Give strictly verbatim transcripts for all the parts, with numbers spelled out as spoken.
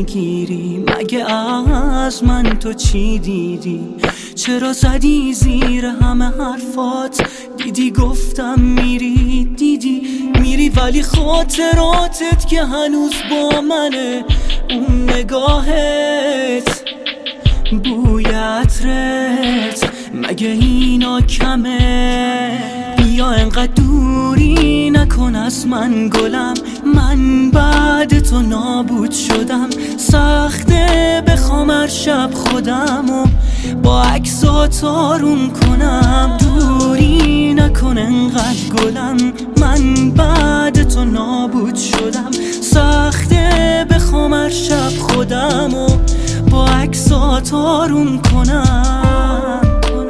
نمیگیری؟ مگه از من تو چی دیدی؟ چرا زدی زیر همه حرفات؟ دیدی گفتم میری، دیدی میری ولی خاطراتت که هنوز با منه. اون نگاهت، بوی عطرت، مگه اینا کمه؟ بیا انقدر دوری نکن از من گلم، من بعد تو نابود شدم. سخته بخوام هر شب خودمو با عکسات آروم کنم. دوری نکن انقدر گلم، من بعد تو نابود شدم. سخته بخوام هر شب خودمو با عکسات آروم کنم.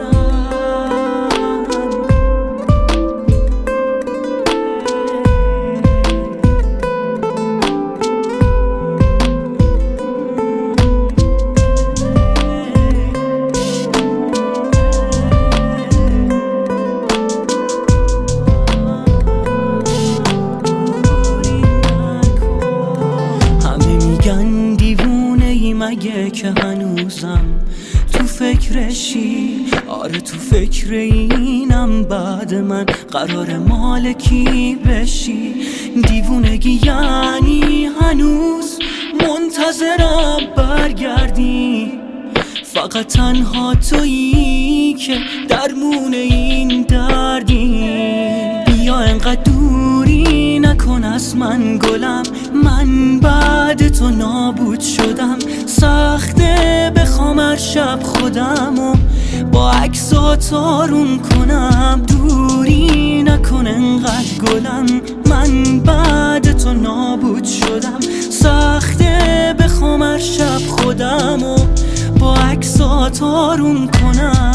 مگه که هنوزم تو فکرشی؟ آره تو فکر اینم بعد من قرار مالکی بشی. دیوونگی یعنی هنوز منتظرم برگردی؟ فقط تنها تویی که درمون این دردی. بیا انقدر دوری نکن از من گلم، من بعد تو نابود شدم. سخته بخوام هر شب خودمو با عکسات آروم کنم. دوری نکن انقدر گلم، من بعد تو نابود شدم. سخته بخوام هر شب خودمو با عکسات آروم کنم.